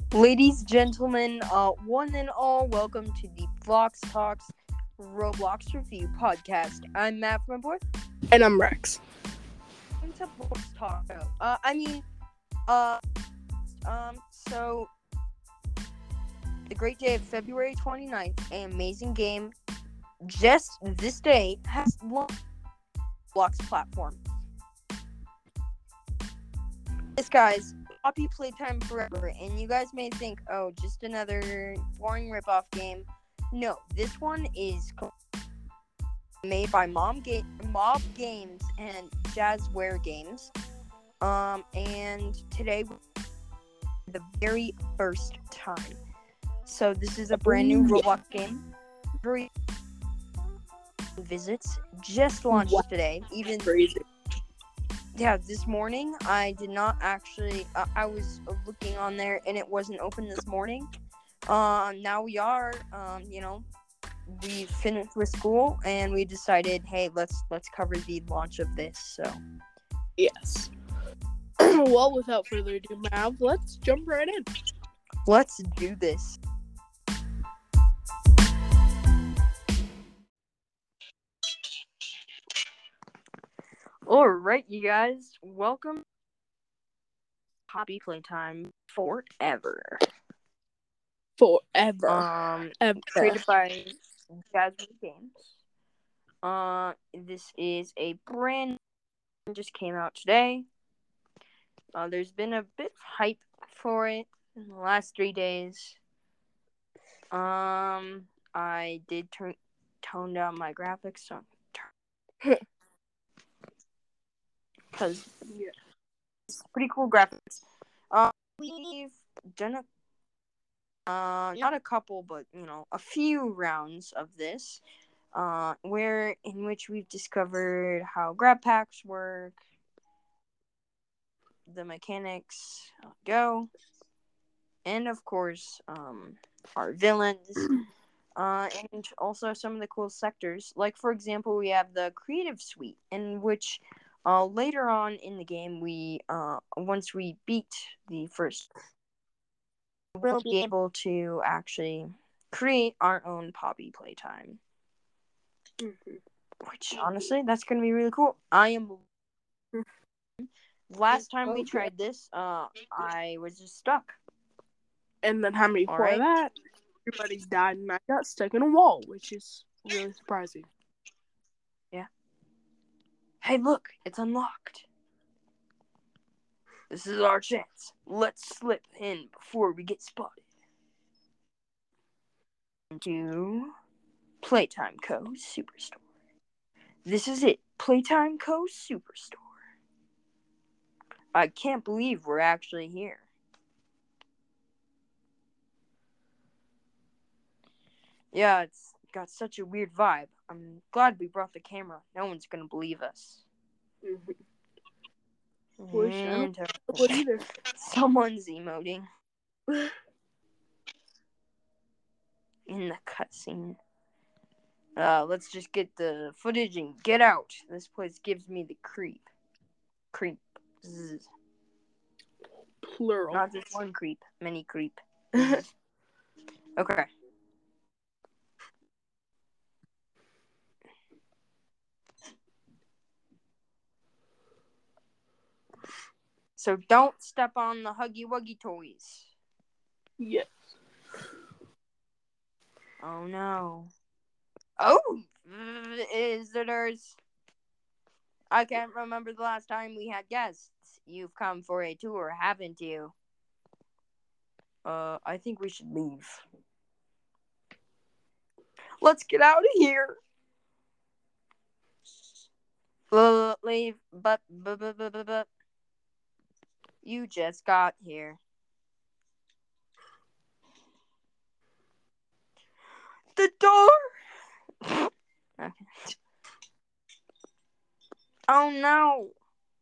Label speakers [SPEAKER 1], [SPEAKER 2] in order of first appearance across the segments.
[SPEAKER 1] Ladies, gentlemen, one and all, welcome to the Vlogs Talks Roblox Review Podcast. I'm Matt from board.
[SPEAKER 2] And I'm Rex.
[SPEAKER 1] Into Vlogs Talk. So the great day of February 29th, an amazing game just this day has launched on the Roblox platform. This guy's Poppy Playtime Forever, and you guys may think, oh, just another boring ripoff game. No, this one is made by Mob Games and Jazzware Games. And today, the very first time. So this is a brand new Roblox game. Very visits just launched today. Even
[SPEAKER 2] crazy.
[SPEAKER 1] Yeah, this morning I did not actually. I was looking on there and it wasn't open this morning. Now we are. We finished with school and we decided, hey, let's cover the launch of this. So
[SPEAKER 2] Yes. Well, without further ado, Mav, let's jump right in.
[SPEAKER 1] let's do this. Alright, you guys, welcome to Poppy Playtime Forever.
[SPEAKER 2] Forever.
[SPEAKER 1] Created by Jazzware Games. This is a brand new, just came out today. There's been a bit of hype for it in the last 3 days. I did tone down my graphics, so because it's pretty cool graphics. We've done not a couple, but a few rounds of this, in which we've discovered how grab packs work, the mechanics go, and of course, our villains, and also some of the cool sectors. Like, for example, we have the creative suite, in which later on in the game, we once we beat the first, we'll be able to actually create our own Poppy Playtime. Which, honestly, that's going to be really cool. Last time we tried this, I was just stuck.
[SPEAKER 2] And then how many before that? Everybody's died and I got stuck in a wall, which is really surprising.
[SPEAKER 1] Yeah. Hey, look, it's unlocked. This is our chance. Let's slip in before we get spotted. To Playtime Co. Superstore. This is it, Playtime Co. Superstore. I can't believe we're actually here. Yeah, it's got such a weird vibe. I'm glad we brought the camera. No one's gonna believe us.
[SPEAKER 2] Wish I would either.
[SPEAKER 1] Someone's emoting in the cutscene. Let's just get the footage and get out. This place gives me the creep. Zzz.
[SPEAKER 2] Plural.
[SPEAKER 1] Not just one creep, many creep. Okay. So don't step on the Huggy Wuggy toys.
[SPEAKER 2] Yes.
[SPEAKER 1] Oh no. Oh, visitors. I can't remember the last time we had guests. You've come for a tour, haven't you? I think we should leave. Let's get out of here. Leave, but. You just got here. The door! Okay. Oh no!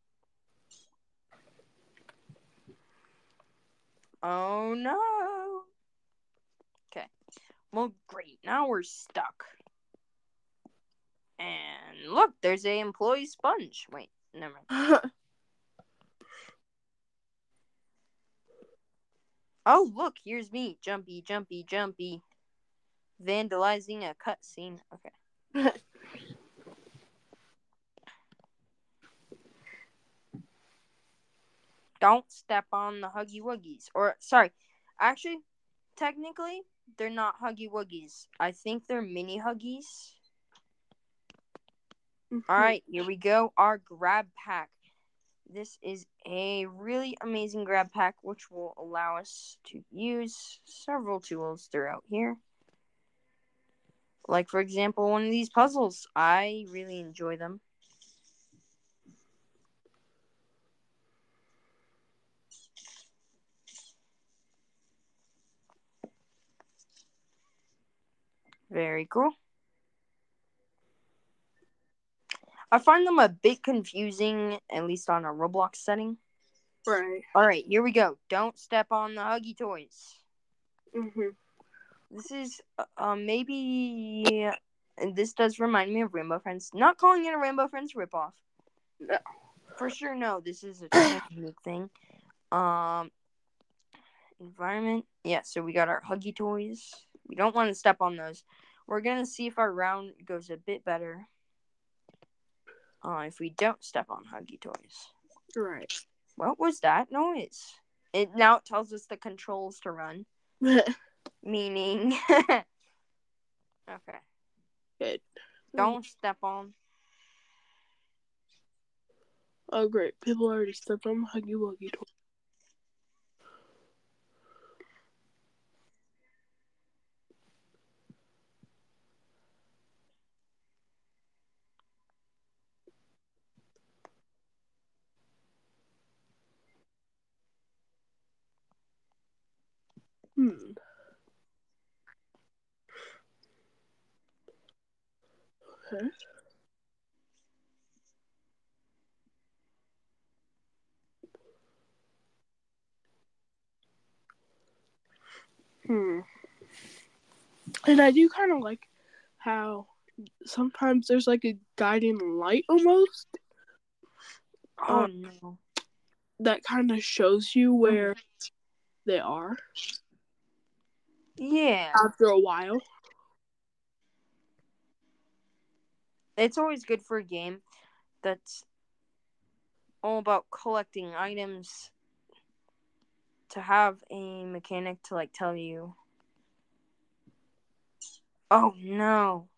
[SPEAKER 1] Oh no! Okay. Well, great. Now we're stuck. And look, there's a employee sponge. Wait, never mind. Oh, look, here's me. Jumpy, jumpy, jumpy. Vandalizing a cutscene. Okay. Don't step on the Huggy Wuggies. Or, sorry. Actually, technically, they're not Huggy Wuggies. I think they're mini Huggies. Alright, here we go. Our grab pack. This is a really amazing grab pack, which will allow us to use several tools throughout here. Like, for example, one of these puzzles. I really enjoy them. Very cool. I find them a bit confusing, at least on a Roblox setting.
[SPEAKER 2] Right.
[SPEAKER 1] Alright, here we go. Don't step on the Huggy toys.
[SPEAKER 2] Mm-hmm.
[SPEAKER 1] This is maybe, and this does remind me of Rainbow Friends. Not calling it a Rainbow Friends ripoff.
[SPEAKER 2] No.
[SPEAKER 1] For sure, no. This is a technique thing. Environment. Yeah, so we got our Huggy toys. We don't want to step on those. We're gonna see if our round goes a bit better. If we don't step on Huggy toys.
[SPEAKER 2] Right.
[SPEAKER 1] What was that noise? It tells us the controls to run. Meaning okay.
[SPEAKER 2] Good.
[SPEAKER 1] Don't step on.
[SPEAKER 2] Oh great. People already stepped on the Huggy Wuggy toy. Okay. And I do kind of like how sometimes there's like a guiding light almost.
[SPEAKER 1] Oh no.
[SPEAKER 2] That kind of shows you where they are.
[SPEAKER 1] Yeah.
[SPEAKER 2] After a while.
[SPEAKER 1] It's always good for a game that's all about collecting items to have a mechanic to like tell you. Oh no.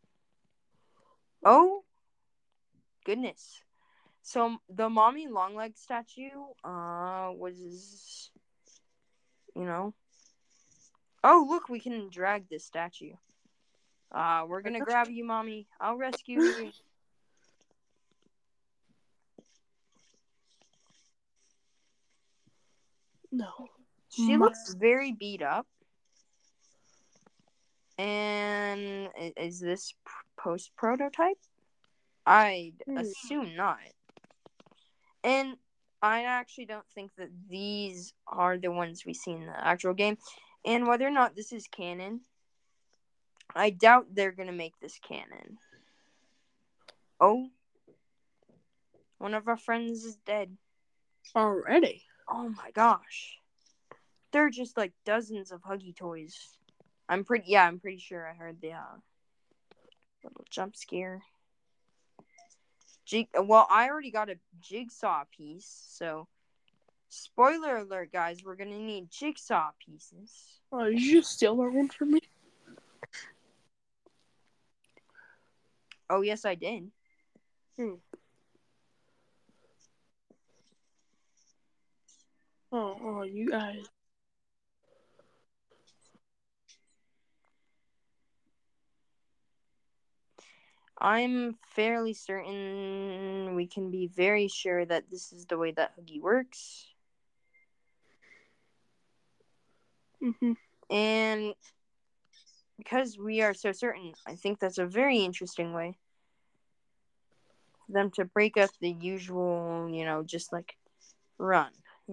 [SPEAKER 1] Oh goodness. So the mommy longleg statue was, you know. Oh look, we can drag this statue. We're gonna grab you, mommy. I'll rescue you.
[SPEAKER 2] No.
[SPEAKER 1] She looks very beat up. And is this post prototype? I'd assume not. And I actually don't think that these are the ones we see in the actual game. And whether or not this is canon, I doubt they're going to make this canon. Oh. One of our friends is dead.
[SPEAKER 2] Already?
[SPEAKER 1] Oh my gosh. There are just like dozens of Huggy toys. I'm pretty sure I heard the little jump scare. Well, I already got a jigsaw piece, so spoiler alert, guys, we're gonna need jigsaw pieces.
[SPEAKER 2] Oh, did you just steal that one from me?
[SPEAKER 1] Oh, yes, I did.
[SPEAKER 2] Oh, you guys.
[SPEAKER 1] I'm fairly certain we can be very sure that this is the way that Huggy works. And because we are so certain, I think that's a very interesting way for them to break up the usual, just like run,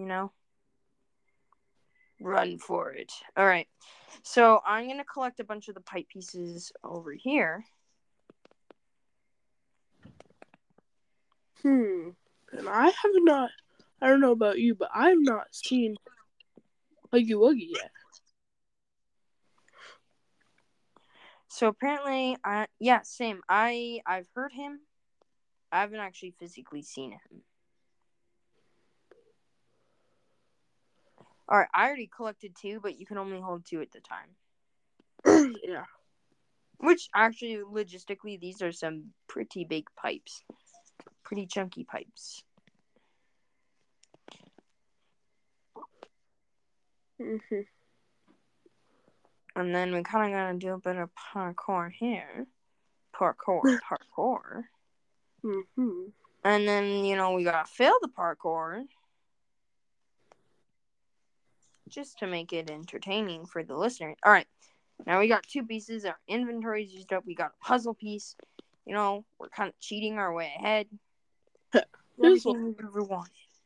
[SPEAKER 1] Run for it. All right. So I'm going to collect a bunch of the pipe pieces over here.
[SPEAKER 2] And I don't know about you, but I have not seen Huggy Wuggy yet.
[SPEAKER 1] So apparently, same. I've heard him. I haven't actually physically seen him. All right, I already collected 2, but you can only hold 2 at the time.
[SPEAKER 2] Yeah.
[SPEAKER 1] Which actually, logistically, these are some pretty big pipes, pretty chunky pipes.
[SPEAKER 2] Mm-hmm.
[SPEAKER 1] And then we kind of gotta do a bit of parkour here. Parkour.
[SPEAKER 2] Mm-hmm.
[SPEAKER 1] And then, we gotta fail the parkour. Just to make it entertaining for the listener. Alright, now we got 2 pieces. Our inventory's used up. We got a puzzle piece. We're kind of cheating our way ahead. Everything we've ever wanted.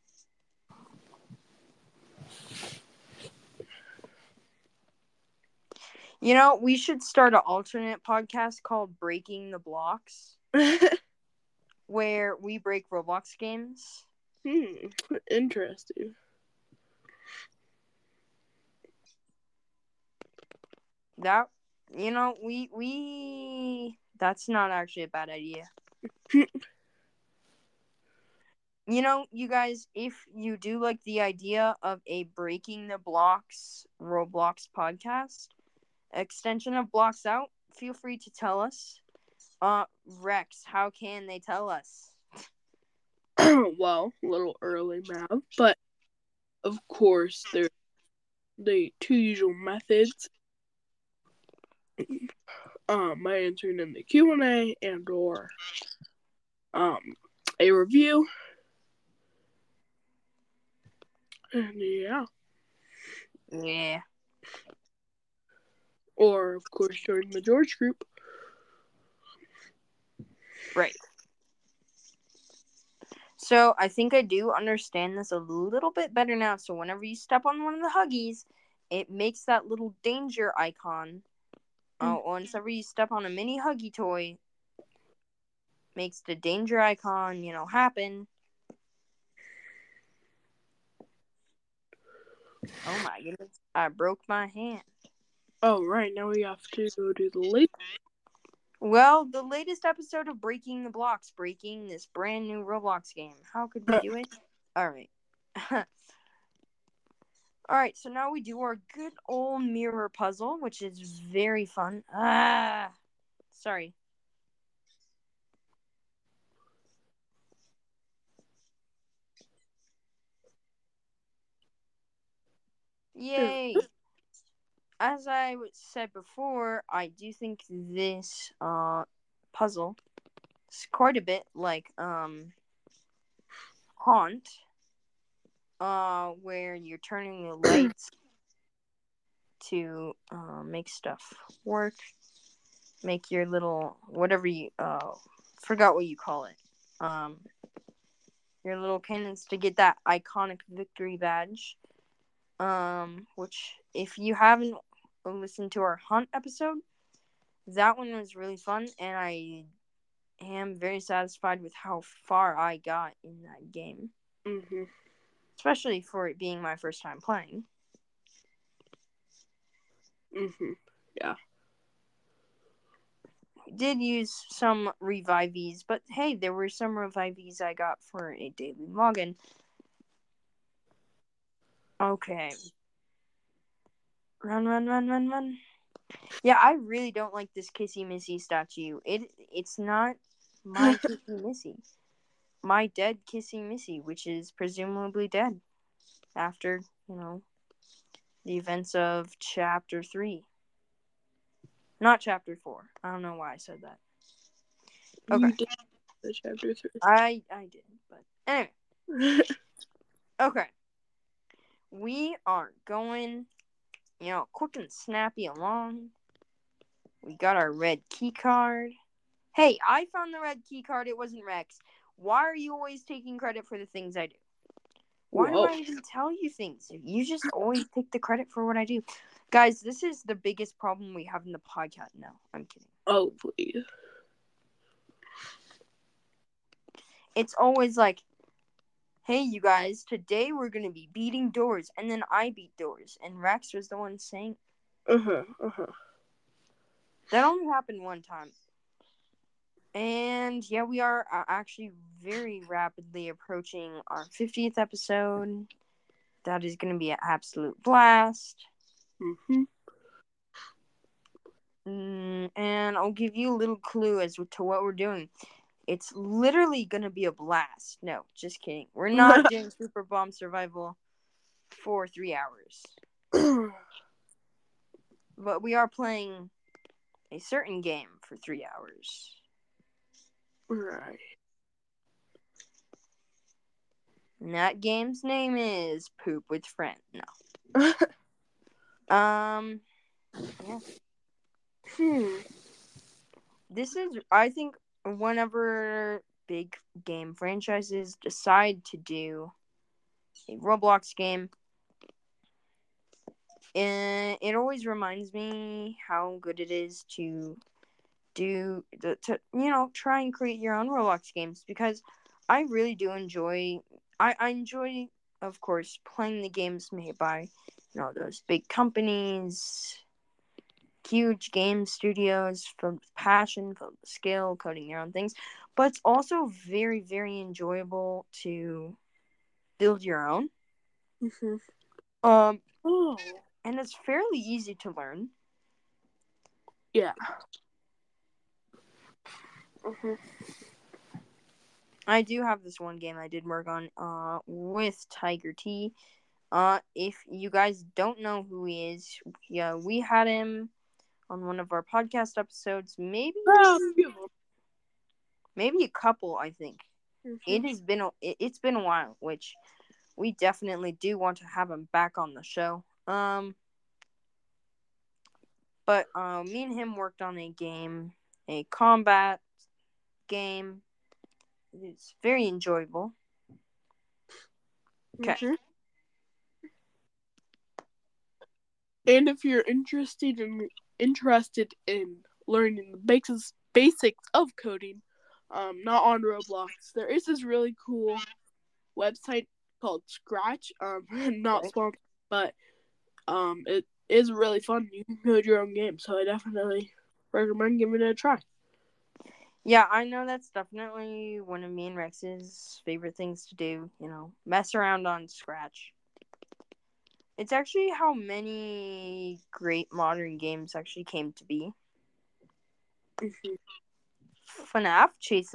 [SPEAKER 1] We should start an alternate podcast called Breaking the Blocks. Where we break Roblox games.
[SPEAKER 2] Interesting.
[SPEAKER 1] That, that's not actually a bad idea. You guys, if you do like the idea of a Breaking the Blocks Roblox podcast, extension of Blocks Out, feel free to tell us. Rex, how can they tell us?
[SPEAKER 2] Well, a little early, Mav, but of course, there's the 2 usual methods. By answering in the Q&A and or a review. And
[SPEAKER 1] Yeah.
[SPEAKER 2] Or, of course, join the George group.
[SPEAKER 1] Right. So, I think I do understand this a little bit better now. So, whenever you step on one of the Huggies, it makes that little danger icon. Whenever you step on a mini Huggy toy, makes the danger icon, happen. Oh my goodness. I broke my hand.
[SPEAKER 2] Oh, right. Now we have to go to the latest.
[SPEAKER 1] Well, the latest episode of Breaking the Blocks, breaking this brand new Roblox game. How could we do it? Alright. Alright, so now we do our good old mirror puzzle, which is very fun. Sorry. Yay! As I said before, I do think this puzzle is quite a bit like Haunt, where you're turning the lights to make stuff work, make your little whatever you forgot what you call it, your little cannons to get that iconic victory badge. Which if you haven't listened to our Hunt episode, that one was really fun, and I am very satisfied with how far I got in that game.
[SPEAKER 2] Mm-hmm.
[SPEAKER 1] Especially for it being my first time playing.
[SPEAKER 2] Mm-hmm. Yeah.
[SPEAKER 1] Did use some revivees, but hey, there were some revivees I got for a daily login. Okay. Run. Yeah, I really don't like this Kissy Missy statue. It's not my Kissy Missy. My dead Kissy Missy, which is presumably dead after, the events of Chapter 3. Not Chapter 4. I don't know why I said that. Okay.
[SPEAKER 2] You did the Chapter 3.
[SPEAKER 1] I didn't, but anyway. Okay. We are going, quick and snappy along. We got our red key card. Hey, I found the red key card. It wasn't Rex. Why are you always taking credit for the things I do? Why do I even tell you things? You just always take the credit for what I do. Guys, this is the biggest problem we have in the podcast. No, I'm kidding.
[SPEAKER 2] Oh, please.
[SPEAKER 1] It's always like, Hey, you guys, today we're going to be beating doors, and then I beat doors, and Rex was the one saying. That only happened one time. And yeah, we are actually very rapidly approaching our 50th episode. That is going to be an absolute blast. And I'll give you a little clue as to what we're doing. It's literally going to be a blast. No, just kidding. We're not doing Super Bomb Survival for 3 hours. But we are playing a certain game for 3 hours.
[SPEAKER 2] Right.
[SPEAKER 1] And that game's name is Poop with Friend. No. Yeah. This is, I think, whenever big game franchises decide to do a Roblox game, it always reminds me how good it is to try and create your own Roblox games, because I really do enjoy. I enjoy, of course, playing the games made by those big companies, huge game studios filled with passion, filled with skill, coding your own things. But it's also very, very enjoyable to build your own. And it's fairly easy to learn.
[SPEAKER 2] Yeah.
[SPEAKER 1] I do have this one game I did work on with Tiger T. If you guys don't know who he is, yeah, we had him on one of our podcast episodes. Maybe a couple, I think. It's been a while, which we definitely do want to have him back on the show. But me and him worked on a combat game. It's very enjoyable. Okay.
[SPEAKER 2] And if you're interested in learning the basics of coding, not on Roblox, there is this really cool website called Scratch. Not sponsored, but it is really fun. You can code your own game, so I definitely recommend giving it a try.
[SPEAKER 1] Yeah, I know that's definitely one of me and Rex's favorite things to do. Mess around on Scratch. It's actually how many great modern games actually came to be. FNAF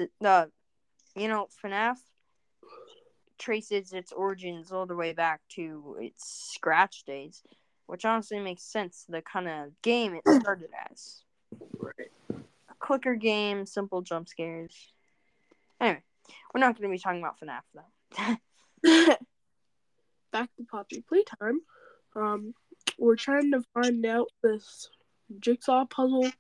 [SPEAKER 1] FNAF traces its origins all the way back to its Scratch days, which honestly makes sense. The kind of game it started as.
[SPEAKER 2] Right.
[SPEAKER 1] A clicker game, simple jump scares. Anyway, we're not going to be talking about FNAF though.
[SPEAKER 2] Back to Poppy Playtime. We're trying to find out this jigsaw puzzle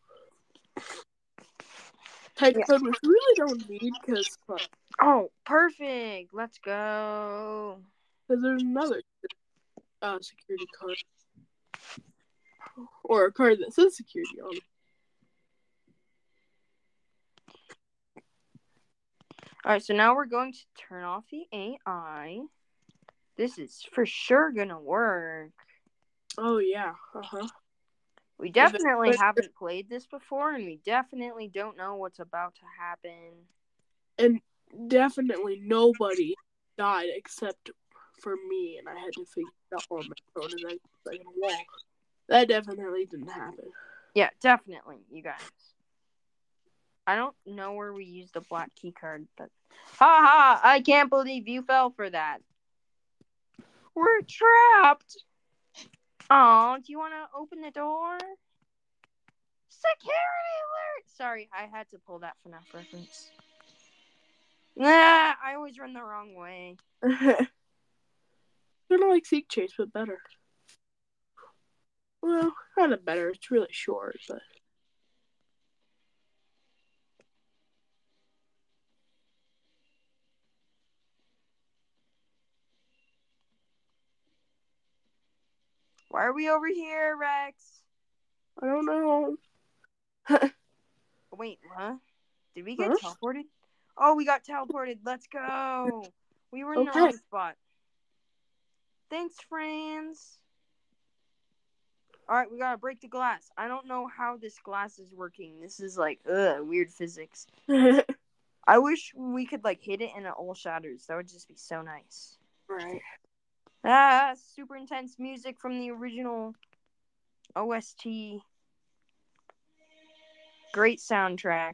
[SPEAKER 2] type code, which we really don't need because.
[SPEAKER 1] Oh, perfect! Let's go.
[SPEAKER 2] Because there's another security card, or a card that says security on it.
[SPEAKER 1] Alright, so now we're going to turn off the AI. This is for sure gonna work.
[SPEAKER 2] Oh, yeah.
[SPEAKER 1] We definitely haven't played this before, and we definitely don't know what's about to happen.
[SPEAKER 2] And definitely nobody died except for me, and I had to figure it out on my phone, and then like a wall. That definitely didn't happen.
[SPEAKER 1] Yeah, definitely, you guys. I don't know where we used the black key card, but haha! I can't believe you fell for that. We're trapped. Oh, do you want to open the door? Security alert! Sorry, I had to pull that FNAF reference. Nah, I always run the wrong way.
[SPEAKER 2] Kind of like Seek Chase, but better. Well, kind of better. It's really short, but.
[SPEAKER 1] Why are we over here, Rex?
[SPEAKER 2] I don't know.
[SPEAKER 1] Wait, huh? Did we get teleported? Oh, we got teleported. Let's go. We were in the
[SPEAKER 2] Okay.
[SPEAKER 1] wrong spot. Thanks, friends. Alright, we gotta break the glass. I don't know how this glass is working. This is like, weird physics. I wish we could, like, hit it and it all shatters. That would just be so nice.
[SPEAKER 2] Right.
[SPEAKER 1] Ah, super intense music from the original OST. Great soundtrack.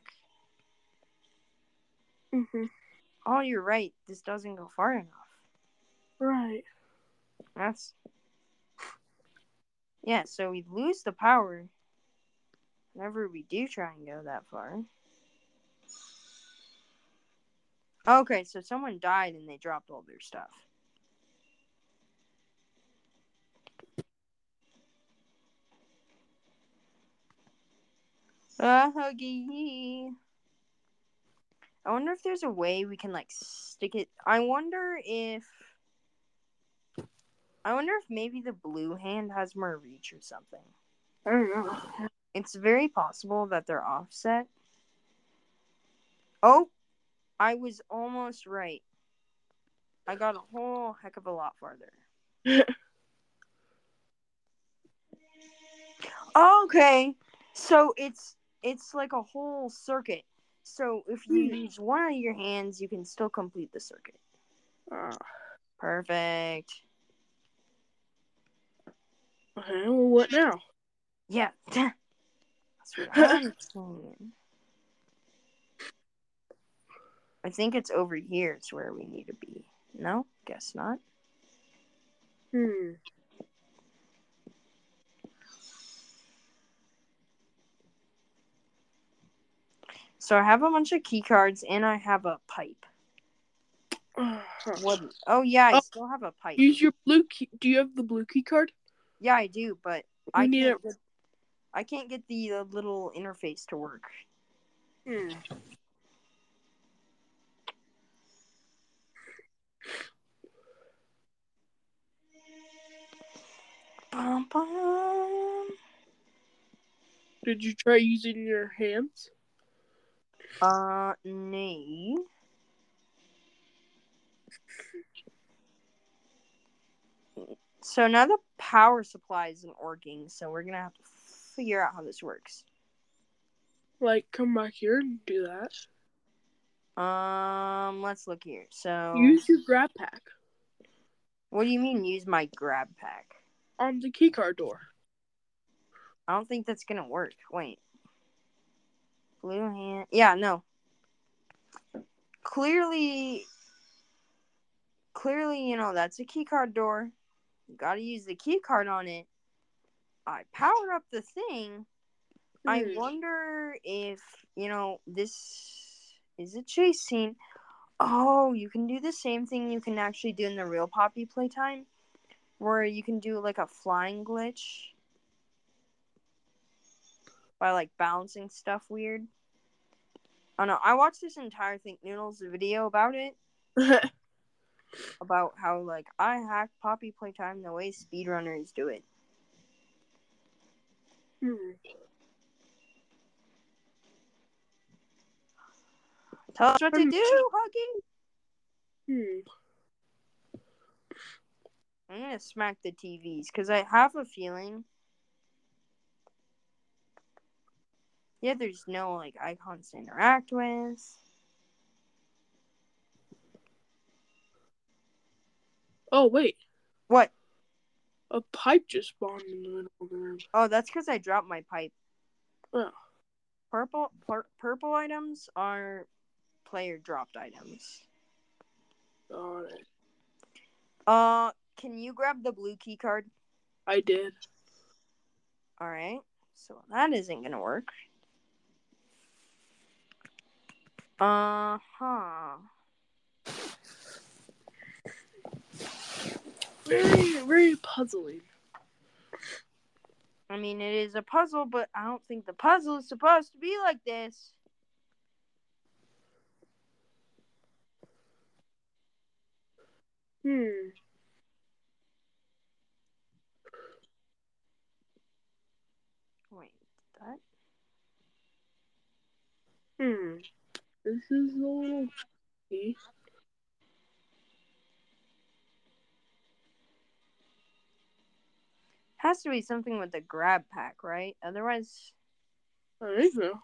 [SPEAKER 1] Oh, you're right. This doesn't go far enough.
[SPEAKER 2] Right.
[SPEAKER 1] That's... Yeah, so we lose the power whenever we do try and go that far. Okay, so someone died and they dropped all their stuff. Huggy. I wonder if there's a way we can, like, stick it. I wonder if maybe the blue hand has more reach or something.
[SPEAKER 2] I don't know.
[SPEAKER 1] It's very possible that they're offset. Oh, I was almost right. I got a whole heck of a lot farther. Okay, so it's like a whole circuit. So if you use one of your hands, you can still complete the circuit. Perfect.
[SPEAKER 2] Okay, well, what now?
[SPEAKER 1] Yeah, that's what I'm saying. I think it's over here. It's where we need to be. No, guess not. So I have a bunch of key cards and I have a pipe. What? Oh yeah, I still have a pipe.
[SPEAKER 2] Use your blue key. Do you have the blue key card?
[SPEAKER 1] Yeah, I do, but
[SPEAKER 2] I
[SPEAKER 1] can't get the little interface to work. Bum, bum.
[SPEAKER 2] Did you try using your hands?
[SPEAKER 1] Nay. So now the power supply isn't working, so we're gonna have to figure out how this works.
[SPEAKER 2] Like, come back here and do that.
[SPEAKER 1] Let's look here. So
[SPEAKER 2] Use your grab pack.
[SPEAKER 1] What do you mean use my grab pack?
[SPEAKER 2] On the key card door.
[SPEAKER 1] I don't think that's gonna work. Wait. Blue hand. Yeah, no. Clearly, that's a key card door. You gotta use the key card on it. I powered up the thing. I wonder if, this is a chase scene. Oh, you can do the same thing you can actually do in the real Poppy Playtime, where you can do, like, a flying glitch by, like, balancing stuff weird. Oh no, I watched this entire Think Noodles video about it. About how, like, I hacked Poppy Playtime the way speedrunners do it. Tell us what to do, Huggy! I'm gonna smack the TVs, because I have a feeling... Yeah, there's no, like, icons to interact with.
[SPEAKER 2] Oh, wait.
[SPEAKER 1] What?
[SPEAKER 2] A pipe just spawned in the middle of the room.
[SPEAKER 1] Oh, that's because I dropped my pipe.
[SPEAKER 2] Oh.
[SPEAKER 1] Purple items are player dropped items.
[SPEAKER 2] Got it.
[SPEAKER 1] Can you grab the blue key card?
[SPEAKER 2] I did.
[SPEAKER 1] Alright. So that isn't gonna work. Uh-huh.
[SPEAKER 2] Very, very puzzling.
[SPEAKER 1] I mean, it is a puzzle, but I don't think the puzzle is supposed to be like this. Wait, that?
[SPEAKER 2] This is a little tricky.
[SPEAKER 1] Has to be something with the grab pack, right? Otherwise,
[SPEAKER 2] I think so.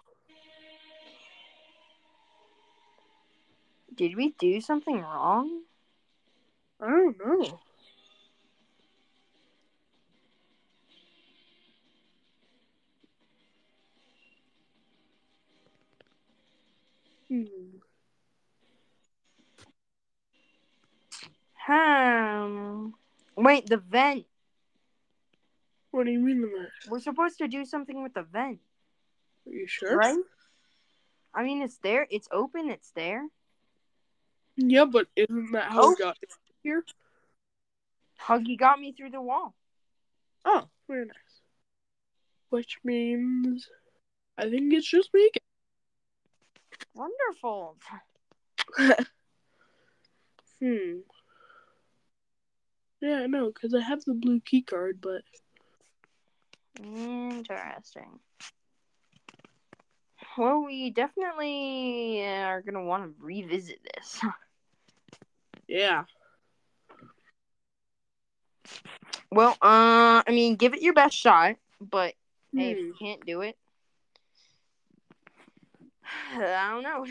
[SPEAKER 1] did we do something wrong?
[SPEAKER 2] I don't know.
[SPEAKER 1] Wait, the vent.
[SPEAKER 2] What do you mean by that?
[SPEAKER 1] We're supposed to do something with the vent.
[SPEAKER 2] Are you sure?
[SPEAKER 1] Right? I mean, it's there. It's open. It's there.
[SPEAKER 2] Yeah, but isn't that how we got here?
[SPEAKER 1] Huggy got me through the wall.
[SPEAKER 2] Oh, very nice. Which means I think it's just me again.
[SPEAKER 1] Wonderful.
[SPEAKER 2] Yeah, I know, because I have the blue key card, but...
[SPEAKER 1] Interesting. Well, we definitely are going to want to revisit this.
[SPEAKER 2] Yeah.
[SPEAKER 1] Well, I mean, give it your best shot, but hey, if you can't do it, I don't know.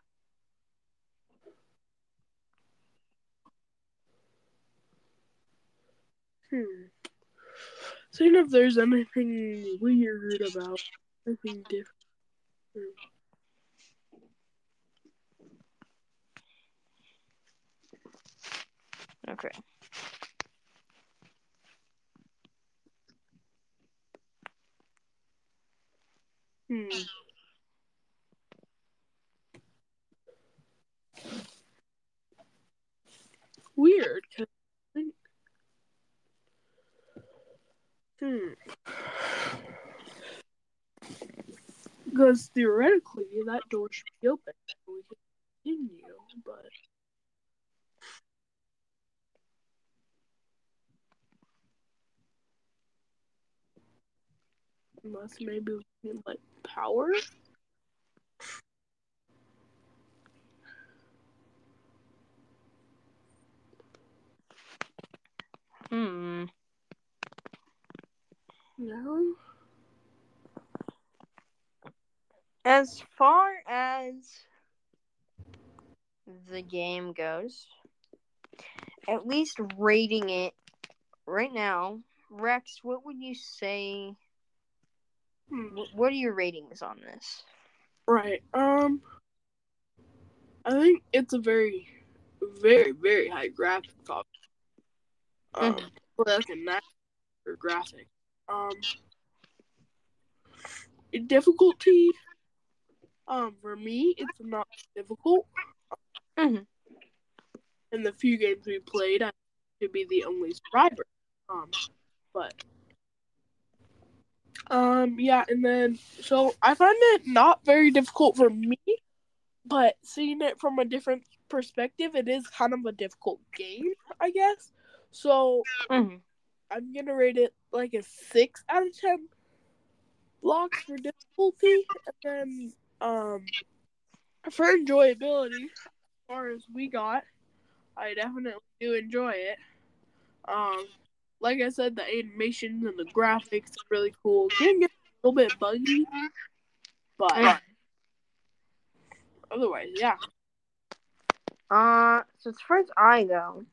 [SPEAKER 2] Seeing if there's anything weird about anything different.
[SPEAKER 1] Okay.
[SPEAKER 2] Weird. Because theoretically, that door should be open. We can continue, but... Unless maybe we can, like, power? No?
[SPEAKER 1] As far as the game goes, at least rating it right now, Rex, what would you say? What are your ratings on this?
[SPEAKER 2] Right. I think it's a very, very, very high graphic copy. Like a nice graphic. Difficulty. For me, it's not difficult. In the few games we played, I to be the only survivor. Yeah, and then so I find it not very difficult for me, but seeing it from a different perspective, it is kind of a difficult game, I guess. So I'm gonna rate it like a 6 out of 10 blocks for difficulty, and then for enjoyability, as far as we got, I definitely do enjoy it. Like I said, the animations and the graphics are really cool. Can get a little bit buggy, but otherwise, yeah.
[SPEAKER 1] So as far as I go,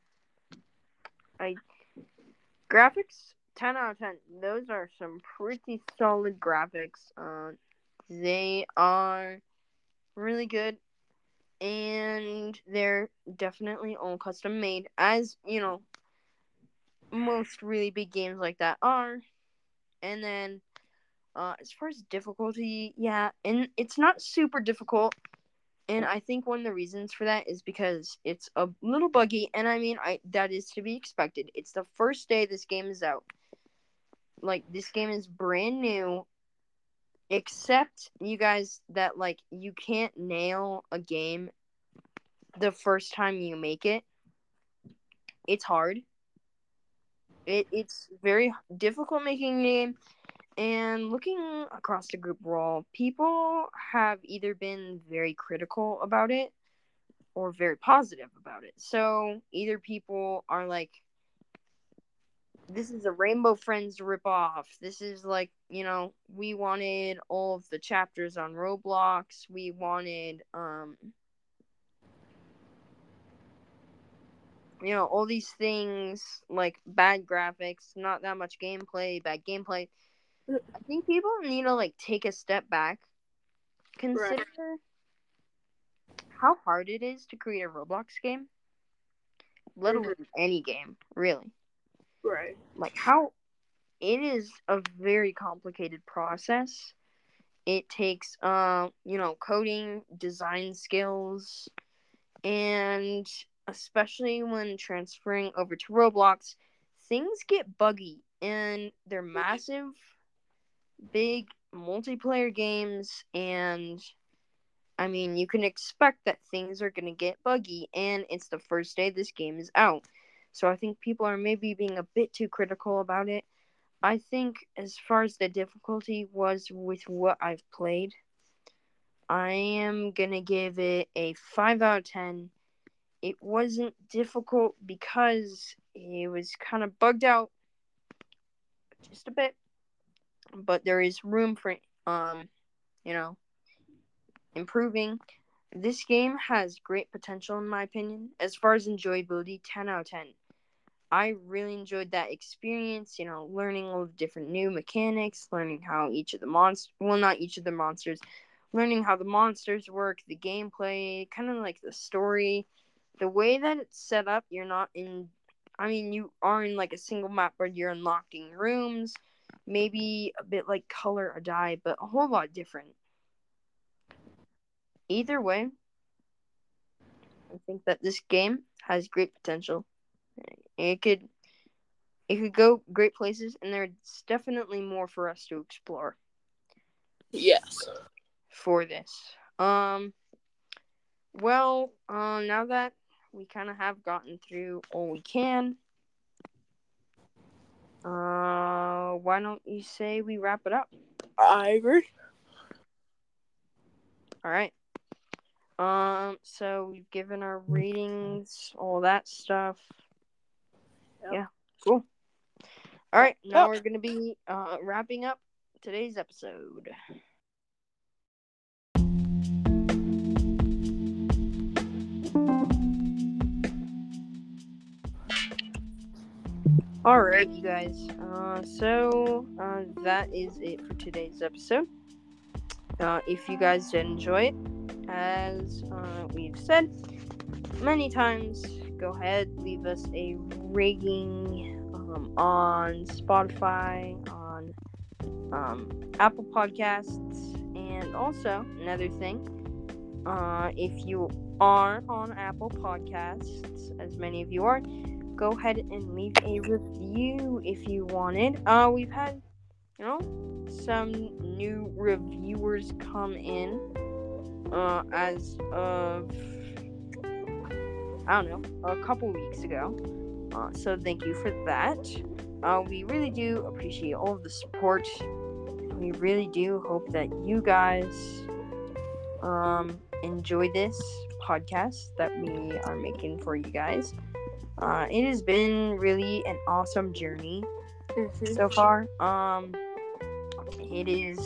[SPEAKER 1] graphics 10 out of 10. Those are some pretty solid graphics. They are really good, and they're definitely all custom made, as you know, most really big games like that are. And then, as far as difficulty, yeah, and it's not super difficult. And I think one of the reasons for that is because it's a little buggy, and I mean, that is to be expected. It's the first day this game is out. Like, this game is brand new, except you guys that, like, you can't nail a game the first time you make it. It's hard. It's very difficult making a game. And looking across the group role, people have either been very critical about it or very positive about it. So either people are like, this is a Rainbow Friends ripoff. This is like, we wanted all of the chapters on Roblox. We wanted, all these things like bad graphics, not that much gameplay, bad gameplay. I think people need to like take a step back, consider how hard it is to create a Roblox game, let alone any game, really.
[SPEAKER 2] Right.
[SPEAKER 1] Like how it is a very complicated process. It takes coding, design skills, and especially when transferring over to Roblox, things get buggy and they're massive, big multiplayer games, and I mean, you can expect that things are going to get buggy, and it's the first day this game is out. So I think people are maybe being a bit too critical about it. I think as far as the difficulty was with what I've played, I am going to give it a 5 out of 10. It wasn't difficult because it was kind of bugged out just a bit, but there is room for improving. This game has great potential in my opinion. As far as enjoyability, 10 out of 10. I really enjoyed that experience, learning all the different new mechanics, learning how each of the not each of the monsters, learning how the monsters work, the gameplay, kind of like the story. The way that it's set up, you are in like a single map where you're unlocking rooms, maybe a bit like Color or Die, but a whole lot different. Either way, I think that this game has great potential. It could go great places, and there's definitely more for us to explore.
[SPEAKER 2] Yes.
[SPEAKER 1] For this. Well, now that we kind of have gotten through all we can, why don't you say we wrap it up?
[SPEAKER 2] I agree.
[SPEAKER 1] All right. So we've given our ratings, all that stuff. Yep. Yeah, cool. All right, now we're gonna be wrapping up today's episode. All right, you guys. So that is it for today's episode. If you guys did enjoy it, as we've said many times, go ahead, leave us a rating on Spotify, on Apple Podcasts, and also another thing, if you are on Apple Podcasts, as many of you are, go ahead and leave a review if you wanted. We've had, some new reviewers come in as of, a couple weeks ago. So thank you for that. We really do appreciate all of the support. We really do hope that you guys enjoy this podcast that we are making for you guys. It has been really an awesome journey so far. It is,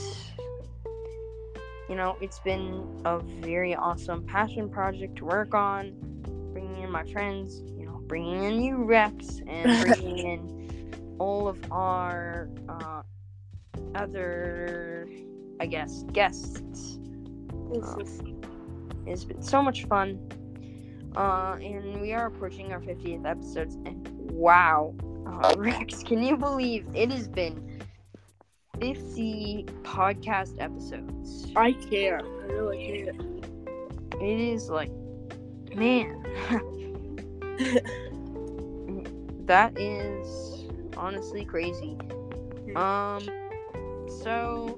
[SPEAKER 1] it's been a very awesome passion project to work on, bringing in my friends, bringing in you, Rex, and bringing in all of our other, I guess, guests. It's been so much fun. And we are approaching our 50th episodes, and wow, Rex, can you believe it has been 50 podcast episodes?
[SPEAKER 2] I can't. I really can't.
[SPEAKER 1] It is like, man, that is honestly crazy. So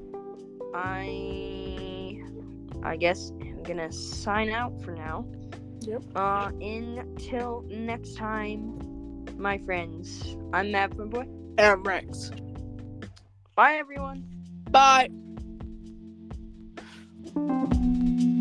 [SPEAKER 1] I guess I'm gonna sign out for now.
[SPEAKER 2] Yep.
[SPEAKER 1] Until next time, my friends, I'm Matt Boy.
[SPEAKER 2] And I'm Rex.
[SPEAKER 1] Bye, everyone.
[SPEAKER 2] Bye.